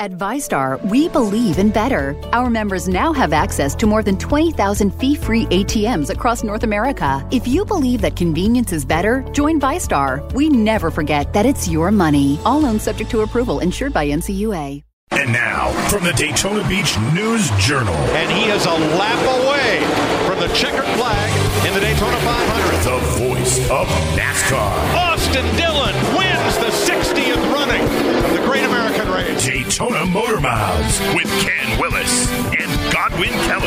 At ViStar, we believe in better. Our members now have access to more than 20,000 fee-free ATMs across North America. If you believe that convenience is better, join ViStar. We never forget that it's your money. All loans subject to approval, insured by NCUA. And now, from the Daytona Beach News Journal. And he is a lap away from the checkered flag in the Daytona 500. The voice of NASCAR. Austin Dillon wins the 60th running of the Great American Race. Daytona Motor Miles with Ken Willis and Godwin Kelly.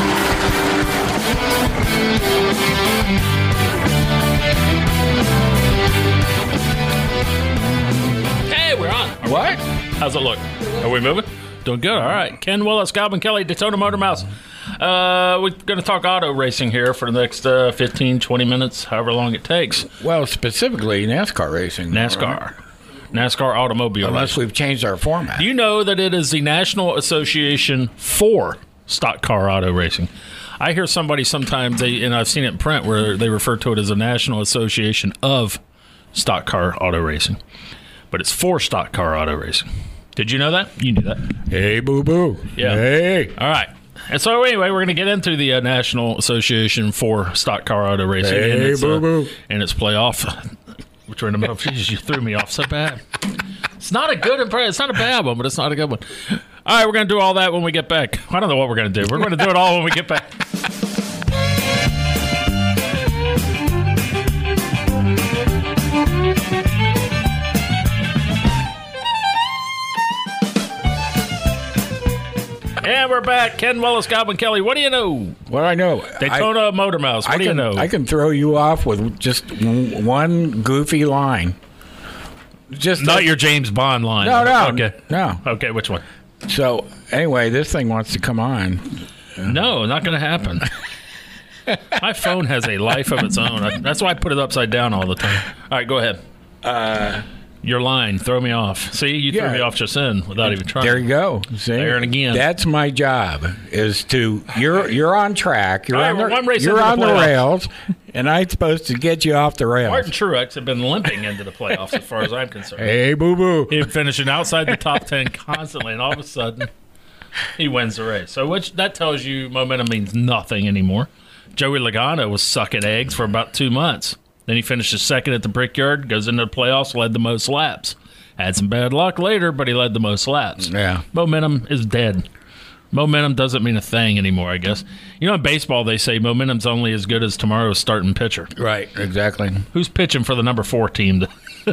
Hey, we're on. What? How's it look? Are we moving? Doing good. All right. Ken Willis, Godwin Kelly, Daytona Motor Mouse. We're going to talk auto racing here for the next 15, 20 minutes, however long it takes. Well, specifically NASCAR racing. NASCAR. NASCAR automobile Unless racing. we've changed our format. Do you know that it is the National Association for Stock Car Auto Racing? I hear somebody sometimes, and I've seen it in print, where they refer to it as the National Association of Stock Car Auto Racing. But it's for stock car auto racing. Did you know that? You knew that. Hey, boo-boo. Yeah. Hey. All right. And so anyway, we're going to get into the National Association for Stock Car Auto Racing. Hey, boo-boo. And its playoff. Which are in the middle. Jeez, you threw me off so bad. It's not a good impression. It's not a bad one, but it's not a good one. All right, we're going to do all that when we get back. I don't know what we're going to do. We're going to do it all when we get back. And we're back. Ken Willis, Godwin Kelly. What do you know? What do I know? Daytona Motor Mouse. What do you know? I can throw you off with just one goofy line. Just not your James Bond line. No. Okay. No. Okay, which one? So, anyway, this thing wants to come on. No, not going to happen. My phone has a life of its own. That's why I put it upside down all the time. All right, go ahead. Your line, throw me off. See, you threw me off just in without even trying. There you go. See, there and again. That's my job. Is to you're on track. You're on the rails, and I'm supposed to get you off the rails. Martin Truex had been limping into the playoffs, as far as I'm concerned. Hey, boo boo. He was finishing outside the top 10 constantly, and all of a sudden, he wins the race. So, that tells you momentum means nothing anymore. Joey Logano was sucking eggs for about 2 months. Then he finishes second at the Brickyard, goes into the playoffs, led the most laps. Had some bad luck later, but he led the most laps. Yeah. Momentum is dead. Momentum doesn't mean a thing anymore, I guess. You know, in baseball, they say momentum's only as good as tomorrow's starting pitcher. Right, exactly. Who's pitching for the number 4 team?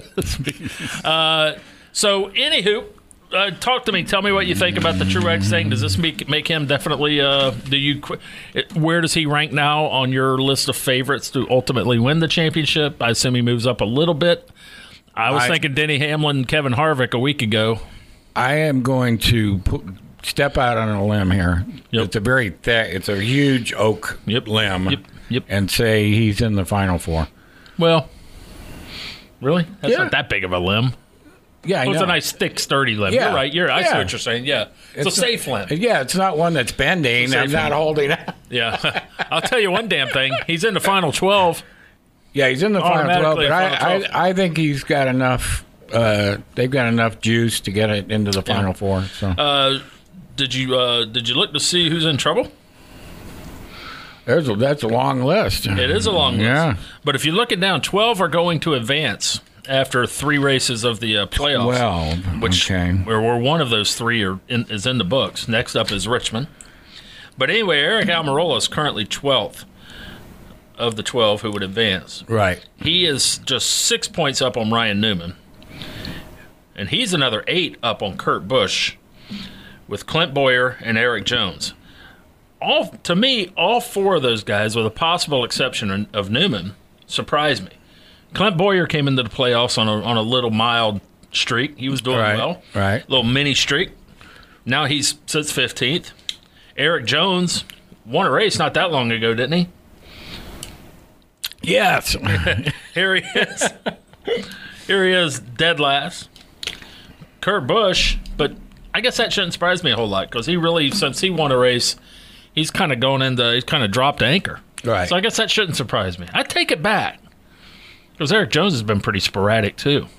So, anywho, talk to me. Tell me what you think about the Truex thing. Does this make him definitely? Where does he rank now on your list of favorites to ultimately win the championship? I assume he moves up a little bit. I was thinking Denny Hamlin, Kevin Harvick a week ago. I am going to step out on a limb here. Yep. It's a very thick. It's a huge oak limb. Yep. And say he's in the Final Four. Well, really? That's not that big of a limb. Yeah, I know. It's a nice, thick, sturdy limb. Yeah. You're right. I see what you're saying. Yeah. It's a safe limb. Yeah, it's not one that's bending. I'm not holding it. Yeah. I'll tell you one damn thing. He's in the Final 12. Yeah, he's in the Final 12, but I think he's got enough. They've got enough juice to get it into the Final Four. So. Did you look to see who's in trouble? That's a long list. It is a long list. Yeah. But if you look it down, 12 are going to advance after 3 races of the playoffs. 12, where one of those 3 is in the books. Next up is Richmond. But anyway, Eric Almirola is currently 12th of the 12 who would advance. Right. He is just 6 points up on Ryan Newman. And he's another 8 up on Kurt Busch with Clint Bowyer and Eric Jones. To me, all 4 of those guys, with a possible exception of Newman, surprised me. Clint Bowyer came into the playoffs on a little mild streak. He was doing well. Right. Little mini streak. Now he sits 15th. Eric Jones won a race not that long ago, didn't he? Yes. Here he is. Here he is, dead last. Kurt Busch, but I guess that shouldn't surprise me a whole lot because he really, since he won a race, he's kind of dropped anchor. Right. So I guess that shouldn't surprise me. I take it back. Because Eric Jones has been pretty sporadic, too.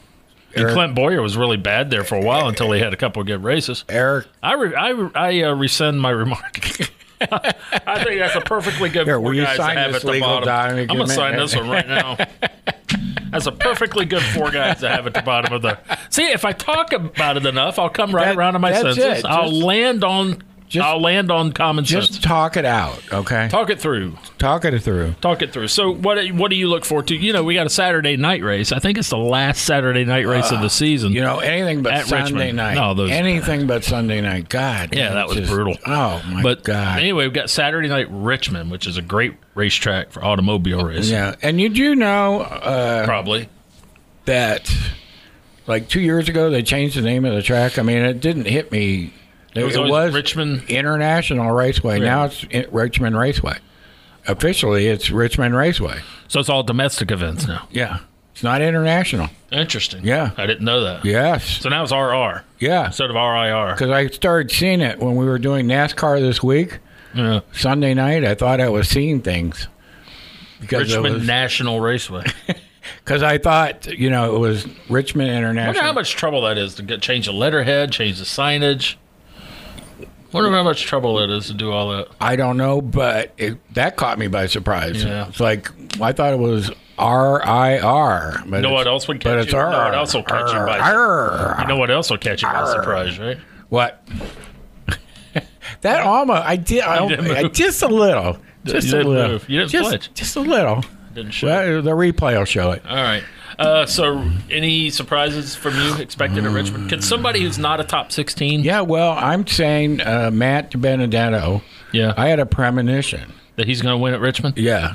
And Clint Boyer was really bad there for a while until he had a couple of good races. Eric, I rescind my remark. I think that's a perfectly good four guys to have at the bottom. I'm going to sign this one right now. That's a perfectly good four guys to have at the bottom of the. See, if I talk about it enough, I'll come right around to my senses. I'll land on common sense. Just talk it out, okay? Talk it through. Talk it through. So what do you look forward to? You know, we got a Saturday night race. I think it's the last Saturday night race of the season. You know, anything but Sunday night. No, anything but Sunday night. God. Yeah, that was brutal. Oh, my God. Anyway, we've got Saturday night Richmond, which is a great racetrack for automobile racing. Yeah, and you do know... probably. That, like 2 years ago, they changed the name of the track. I mean, it didn't hit me... It was Richmond International Raceway. Yeah. Now it's Richmond Raceway. Officially, it's Richmond Raceway. So it's all domestic events now. Yeah. It's not international. Interesting. Yeah. I didn't know that. Yes. So now it's RR. Yeah. Instead of RIR. Because I started seeing it when we were doing NASCAR this week. Yeah. Sunday night, I thought I was seeing things. Because Richmond National Raceway. Because I thought, you know, it was Richmond International. I wonder how much trouble that is to change the letterhead, change the signage. Wonder how much trouble it is to do all that. I don't know, but that caught me by surprise. Yeah. It's like, I thought it was RIR. You know what else would catch you? You know what else will catch you by surprise? You know what else will catch you by surprise, right? What? That almost, I just a little. Just a little. Move. You didn't flinch. Just a little. Didn't show. Well, the replay will show it. All right. So, any surprises from you expected at Richmond? Can somebody who's not a top 16? Yeah, well, I'm saying Matt Benedetto. Yeah. I had a premonition that he's going to win at Richmond. Yeah.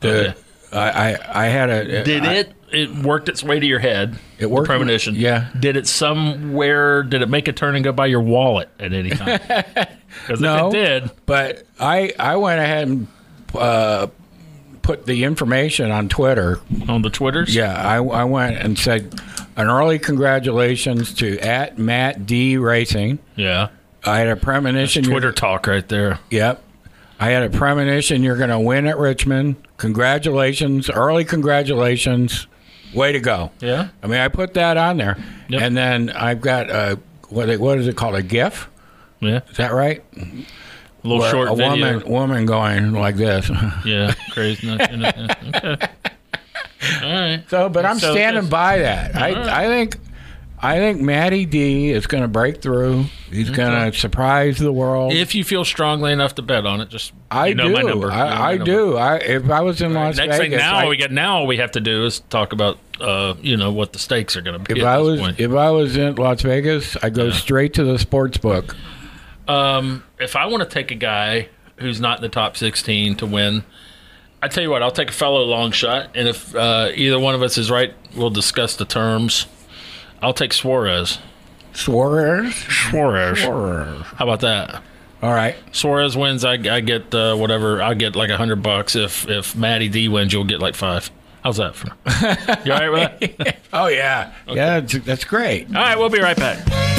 I had a. It worked its way to your head? It worked. The premonition. Yeah. Did it make a turn and go by your wallet at any time? Because no, if it did, but I went ahead and put the information on Twitter. On the Twitters? Yeah, I went and said an early congratulations to @MattD Racing. Yeah. I had a premonition. That's Twitter talk right there. Yep. I had a premonition you're going to win at Richmond. Congratulations. Early congratulations. Way to go. Yeah. I mean, I put that on there. Yep. And then I've got what is it called? A GIF? Yeah. Is that right? A little short video. Woman going like this. Yeah, crazy. Okay. All right. So, but I'm standing by that. I think Matty D is going to break through. He's going to surprise the world. If you feel strongly enough to bet on it, just I know do. my number. I do. If I was in Las Vegas, thing now all we have to do is talk about what the stakes are going to be. If I was in Las Vegas, I'd go straight to the sports book. If I want to take a guy who's not in the top 16 to win, I tell you what, I'll take a fellow long shot, and if either one of us is right, we'll discuss the terms. I'll take Suarez. Suarez. How about that? All right. Suarez wins, I get whatever. I'll get like $100. If Matty D wins, you'll get like $5. How's that for? You all right with that? Oh yeah, okay. Yeah, that's great. All right, we'll be right back.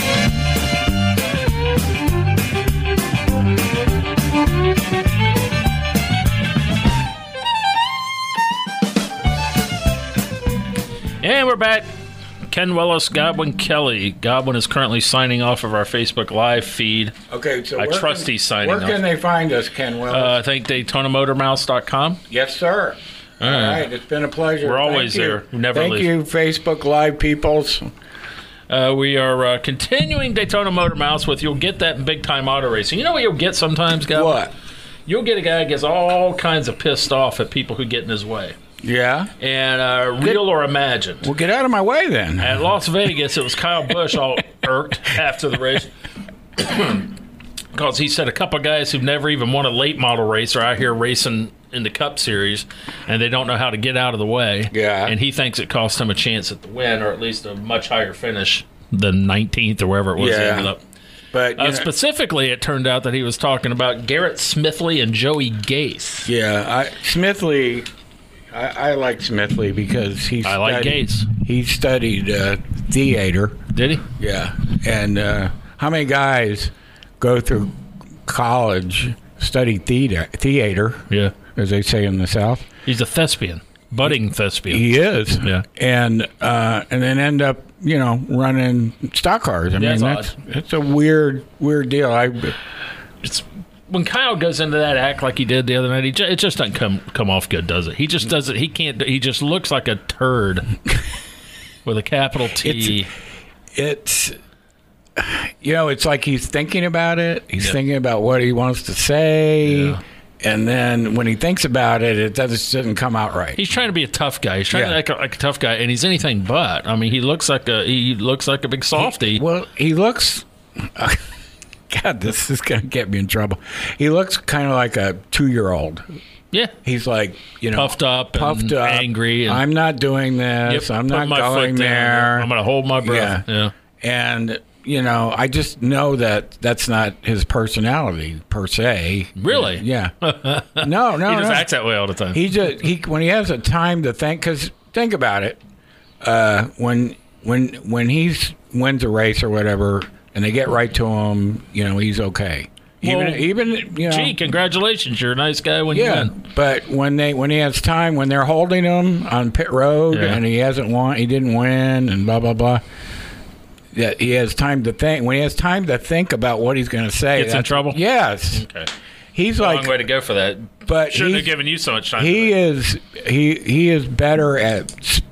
And we're back. Ken Willis, Godwin Kelly. Godwin is currently signing off of our Facebook Live feed. Okay, so I trust he's signing off. Where can they find us, Ken Willis? I think DaytonaMotorMouths.com. Yes, sir. All right. It's been a pleasure. We're always there. We never leave. Thank you, Facebook Live peoples. We are continuing Daytona Motor Mouths with You'll Get That in Big Time Auto Racing. You know what you'll get sometimes, Godwin? What? You'll get a guy who gets all kinds of pissed off at people who get in his way. Yeah. And real or imagined. Well, get out of my way then. At Las Vegas, it was Kyle Busch all irked after the race. Because he said a couple of guys who've never even won a late model race are out here racing in the Cup Series, and they don't know how to get out of the way. Yeah. And he thinks it cost him a chance at the win, or at least a much higher finish than 19th or wherever it was. Yeah. Ended up. But specifically, it turned out that he was talking about Garrett Smithley and Joey Gase. Yeah, Smithley... I like Smithley because he studied theater. Did he? Yeah. And how many guys go through college, study theater? Yeah. As they say in the South. He's a thespian, budding thespian. He is. Yeah. And then end up running stock cars. I mean, that's a weird deal. It's when Kyle goes into that act like he did the other night. It just doesn't come off good, does it? He just does it. He can't. He just looks like a turd with a capital T. It's like he's thinking about it. He's thinking about what he wants to say. Yeah. And then when he thinks about it, it doesn't come out right. He's trying to be a tough guy. He's trying to act like a tough guy, and he's anything but. I mean, he looks like a big softy. He looks. God, this is going to get me in trouble. He looks kind of like a 2-year-old. Yeah. He's like, puffed up, angry. I'm not doing this. I'm not going there. I'm going to hold my breath. Yeah. And, I just know that that's not his personality per se. Really? Yeah. No. He just acts that way all the time. When he has a time to think, because think about it, when he wins a race or whatever, and they get right to him, he's okay. Gee, congratulations! You're a nice guy when you win. But when he has time, when they're holding him on pit road and he didn't win, and blah blah blah. Yeah, he has time to think. When he has time to think about what he's going to say, gets in trouble. Yes. Okay. He's like long way to go for that. But shouldn't have given you so much time. He is better at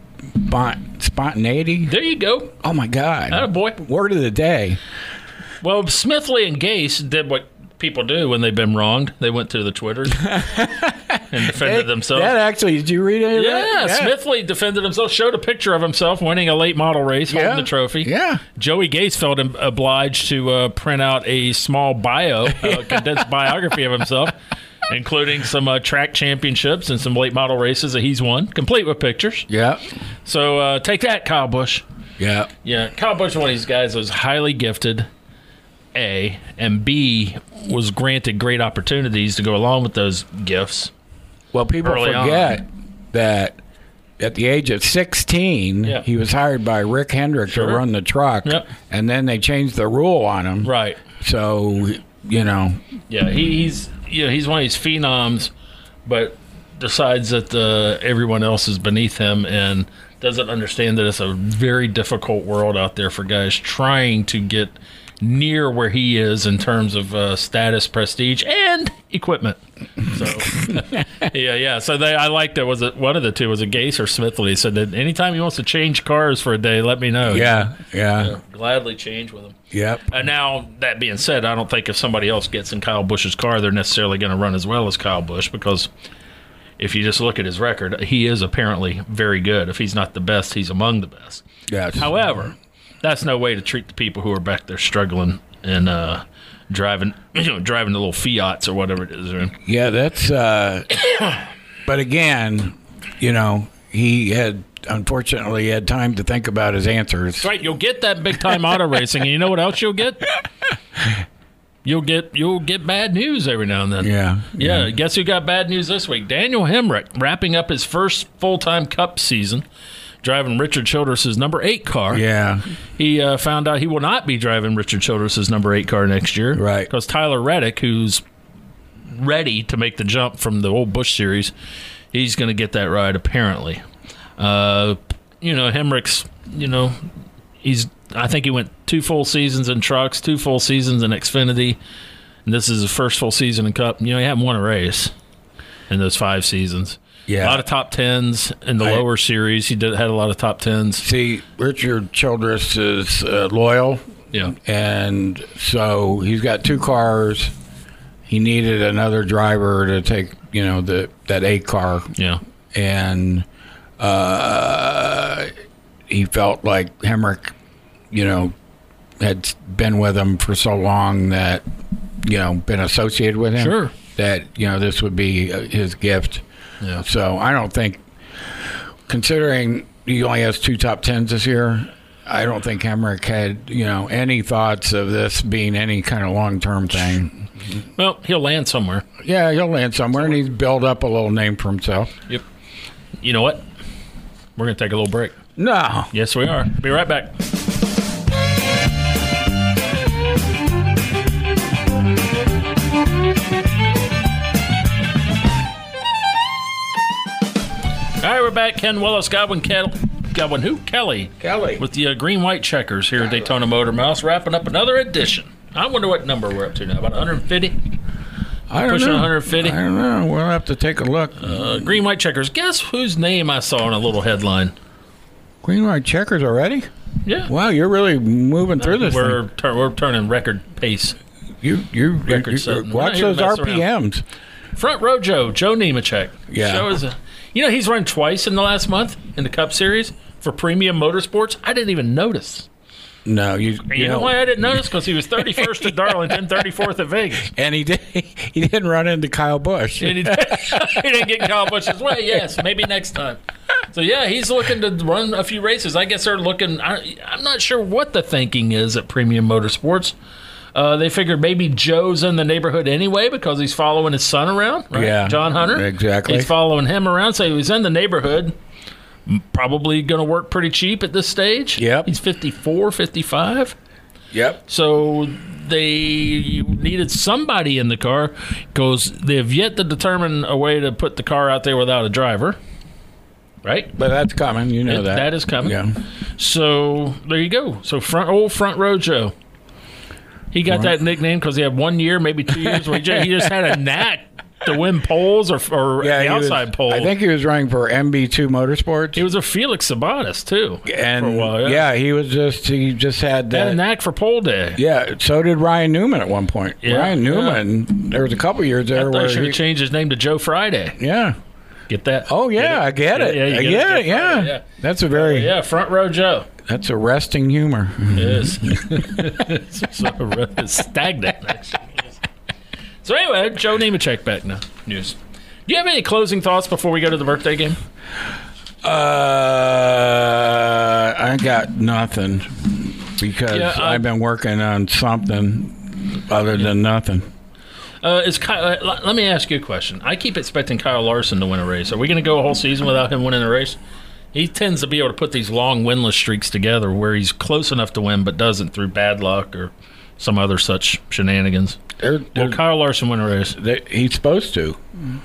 spontaneity. There you go. Oh my God. Attaboy. Word of the day. Well, Smithley and Gase did what people do when they've been wronged. They went to the Twitters and defended themselves. Did you read it? Yeah, Smithley defended himself, showed a picture of himself winning a late model race, holding the trophy. Yeah. Joey Gase felt obliged to print out a small condensed biography of himself, including some track championships and some late model races that he's won, complete with pictures. Yeah. So take that, Kyle Busch. Yeah. Yeah, Kyle Busch, one of these guys that was highly gifted, A, and B, was granted great opportunities to go along with those gifts. Well, people forget that at the age of 16, he was hired by Rick Hendrick to run the truck, and then they changed the rule on him. Right. So, Yeah, he's one of these phenoms, but decides that everyone else is beneath him and doesn't understand that it's a very difficult world out there for guys trying to get near where he is in terms of status, prestige, and equipment. So, yeah. So I liked it. Was it one of the two? Was it Gase or Smithley? He said that anytime he wants to change cars for a day, let me know. Yeah. Gladly change with him. Yep. And now, that being said, I don't think if somebody else gets in Kyle Busch's car, they're necessarily going to run as well as Kyle Busch, because if you just look at his record, he is apparently very good. If he's not the best, he's among the best. Yes. However, that's no way to treat the people who are back there struggling and driving the little Fiats or whatever it is. Yeah, that's. But again, he had unfortunately had time to think about his answers. That's right. You'll get that big time auto racing, and you know what else you'll get? You'll get bad news every now and then. Yeah. Guess who got bad news this week? Daniel Hemrick, wrapping up his first full-time Cup season, driving Richard Childress's number 8 car. Yeah. He found out he will not be driving Richard Childress's number 8 car next year. Right. Because Tyler Reddick, who's ready to make the jump from the old Busch series, he's going to get that ride apparently. Hemrick's, I think he went 2 full seasons in trucks, 2 full seasons in Xfinity, and this is his first full season in Cup. He hadn't won a race in those 5 seasons. Yeah. A lot of top 10s in the lower series. He had a lot of top 10s. See, Richard Childress is loyal. Yeah. And so he's got 2 cars. He needed another driver to take, that 8 car. Yeah. And he felt like Hemrick, had been with him for so long that, been associated with him. Sure. That, this would be his gift. Yeah. So I don't think, considering he only has 2 top 10s this year, I don't think Hemrick had, any thoughts of this being any kind of long-term thing. Well, he'll land somewhere. Yeah, he'll land somewhere, and he's built up a little name for himself. Yep. You know what? We're going to take a little break. No. Yes, we are. Be right back. All right, we're back. Ken Willis, Godwin Cattle. got one. Who? Kelly. Kelly. With the green-white checkers here at Daytona Motor Mouse, wrapping up another edition. I wonder what number we're up to now. About 150? I don't Pushing know. 150? I don't know. We'll have to take a look. Green-white checkers. Guess whose name I saw in a little headline? Green white checkers already? Yeah. Wow, you're really moving through this. We're turning record pace. You Record setting. We're not watch here to those mess RPMs. Front row Joe Nemechek. Yeah. Joe is he's run twice in the last month in the Cup Series for Premium Motorsports. I didn't even notice. No, you know why I didn't notice? Because he was 31st at Darlington, 34th at Vegas. And he didn't run into Kyle Busch. And he didn't get Kyle Busch's way. Yes, maybe next time. So, yeah, he's looking to run a few races. I guess they're looking – I'm not sure what the thinking is at Premium Motorsports. They figured maybe Joe's in the neighborhood anyway because he's following his son around, right? Yeah, John Hunter. exactly. He's following him around, so he was in the neighborhood. Probably going to work pretty cheap at this stage. Yep. He's 54, 55. Yep. So they needed somebody in the car because they have yet to determine a way to put the car out there without a driver. Right? But that's coming. You know that. That is coming. Yeah. So there you go. So front row Joe. He got that nickname because he had 1 year, maybe 2 years, where he just had a knack to win poles or the outside pole. I think he was running for MB2 Motorsports. He was a Felix Sabatis, too, and for a while. he just had that. Had a knack for pole day. Yeah, so did Ryan Newman at one point. Yeah, Ryan Newman, there was a couple years there I where should have changed his name to Joe Friday. Yeah. Get that? Oh, yeah, I get it. Yeah, I get it, yeah. Yeah. That's a very... Yeah, front row Joe. That's arresting humor. Yes. It's stagnant, actually. So anyway, Joe Nemechek back now. News. Do you have any closing thoughts before we go to the birthday game? I got nothing because I've been working on something other than nothing. Let me ask you a question. I keep expecting Kyle Larson to win a race. Are we going to go a whole season without him winning a race? He tends to be able to put these long winless streaks together where he's close enough to win but doesn't through bad luck or some other such shenanigans. Will Kyle Larson win a race? He's supposed to.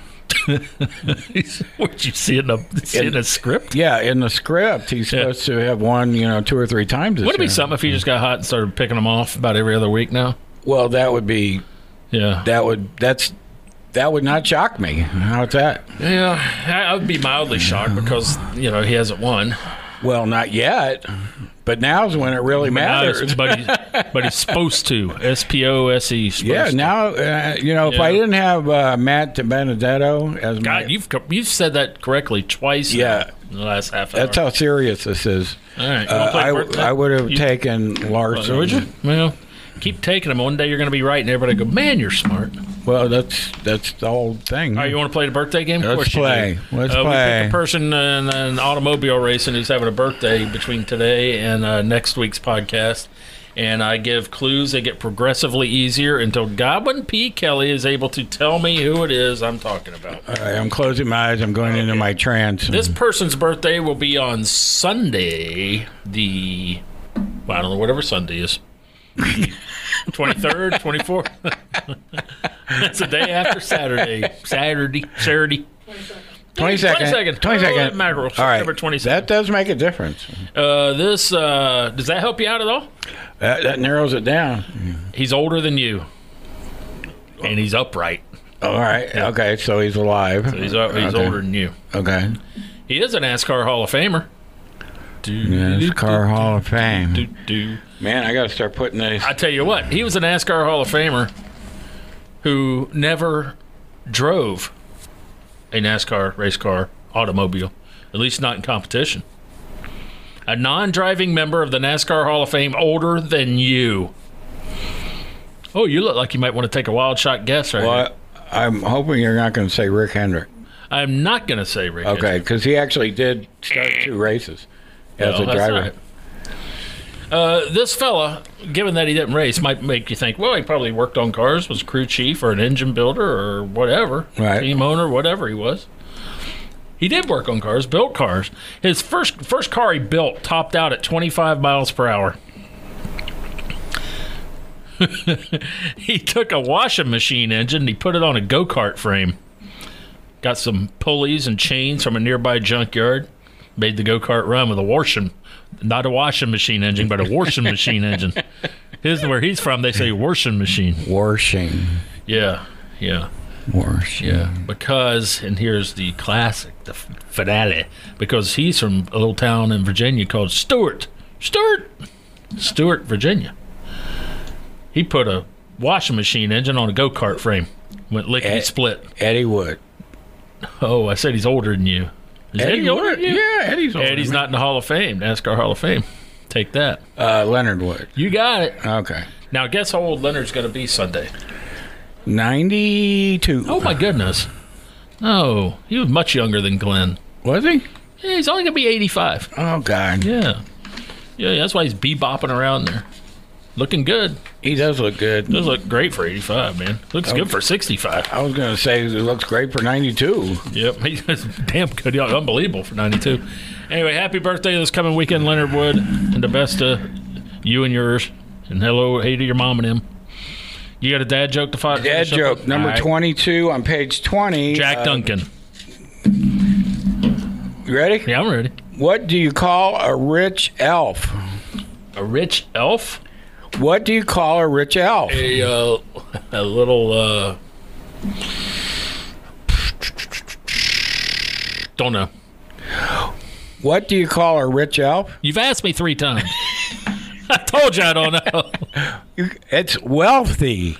What you see in the script? Yeah, in the script, he's supposed to have won, 2 or 3 times. Would it be something if he just got hot and started picking them off about every other week now? Well, that would be. Yeah. That would not shock me. How's that? Yeah, I would be mildly shocked because he hasn't won. Well, not yet. But now's when it really matters. But he's supposed to. SPOSE. Yeah. Now, if I didn't have Matt Benedetto as my you've said that correctly twice. Yeah. In the last half hour. That's how serious this is. All right. I would have taken Larson. Would you? Well, keep taking them. One day you're going to be right, and everybody go, "Man, you're smart." Well, that's the whole thing. All right, you want to play the birthday game? Let's play. Let's play. We pick a person in an automobile racing who's having a birthday between today and next week's podcast, and I give clues. They get progressively easier until Godwin P. Kelly is able to tell me who it is I'm talking about. All right, I'm closing my eyes. I'm going into my trance. This person's birthday will be on Sunday, I don't know, whatever Sunday is. 23rd, 24th. That's the day after Saturday. 22nd. 22nd. 22nd. Mackerel, all right. September 22nd. That does make a difference. Does that help you out at all? That narrows it down. He's older than you, and he's upright. All right. Okay, so he's alive. So he's older than you. Okay. He is a NASCAR Hall of Famer. NASCAR Hall of Fame. Man, I got to start putting these. I tell you what, he was a NASCAR Hall of Famer who never drove a NASCAR race car automobile, at least not in competition. A non-driving member of the NASCAR Hall of Fame, older than you. Oh, you look like you might want to take a wild shot guess right here. I'm hoping you're not going to say Rick Hendrick. I'm not going to say Rick Hendrick. Okay, because he actually did start 2 races as a driver. Right. This fella, given that he didn't race, might make you think, well, he probably worked on cars, was crew chief or an engine builder or whatever, team owner, whatever he was. He did work on cars, built cars. His first car he built topped out at 25 miles per hour. He took a washing machine engine and he put it on a go-kart frame. Got some pulleys and chains from a nearby junkyard. Made the go-kart run with a not a washing machine engine, but a washing machine engine. Here's where he's from. They say washing machine. Washing. Yeah. Washing. Yeah. Because, and here's the classic, the finale, because he's from a little town in Virginia called Stewart, Virginia. He put a washing machine engine on a go-kart frame. Went lickety split. Eddie Wood. Oh, I said he's older than you. Is Eddie older than you? Yeah, Eddie's older. Eddie's not in the Hall of Fame, NASCAR Hall of Fame. Take that. Leonard Wood. You got it. Okay. Now, guess how old Leonard's going to be Sunday? 92. Oh, my goodness. No, he was much younger than Glenn. Was he? Yeah, he's only going to be 85. Oh, God. Yeah, that's why he's bebopping around there. Looking good. He does look good. Does look great for 85, man. Looks good for 65. I was going to say it looks great for 92. Yep, he's damn good. Unbelievable for 92. Anyway, happy birthday this coming weekend, Leonard Wood, and the best to you and yours. And hey to your mom and him. You got a dad joke to find? Dad joke, number 22 on page 20. Jack Duncan. You ready? Yeah, I'm ready. What do you call a rich elf? A rich elf? What do you call a rich elf? A little, don't know. What do you call a rich elf? You've asked me 3 times. I told you I don't know. It's wealthy.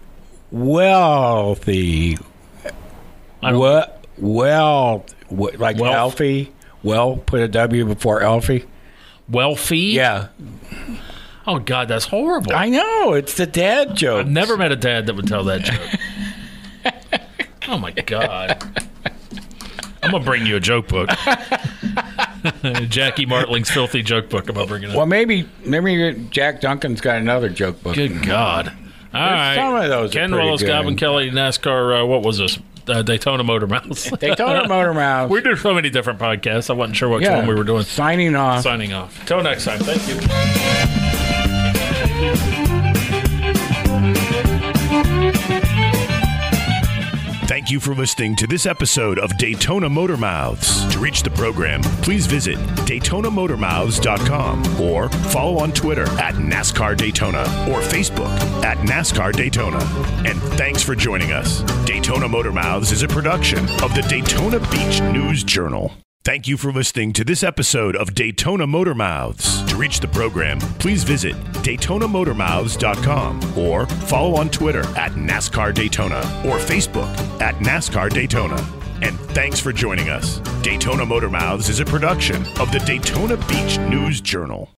Wealthy. Like Elfie. Well, put a W before Elfie. Wealthy? Yeah. Oh, God, that's horrible. I know. It's the dad joke. I've never met a dad that would tell that joke. Oh, my God. I'm going to bring you a joke book. Jackie Martling's filthy joke book. I'm going to bring it up. Well, maybe Jack Duncan's got another joke book. Good God. All right. Some of those Ken are pretty Willis, good. Goblin Kelly, NASCAR, what was this? Daytona Motor Mouths. Daytona Motor Mouths. We do so many different podcasts. I wasn't sure which one we were doing. Signing off. Signing off. Until next time. Thank you. Thank you for listening to this episode of Daytona Motor Mouths. To reach the program, please visit DaytonaMotorMouths.com or follow on Twitter at NASCAR Daytona or Facebook at NASCAR Daytona. And thanks for joining us. Daytona Motor Mouths is a production of the Daytona Beach News Journal. Thank you for listening to this episode of Daytona Motor Mouths. To reach the program, please visit DaytonaMotorMouths.com or follow on Twitter at NASCAR Daytona or Facebook at NASCAR Daytona. And thanks for joining us. Daytona Motor Mouths is a production of the Daytona Beach News Journal.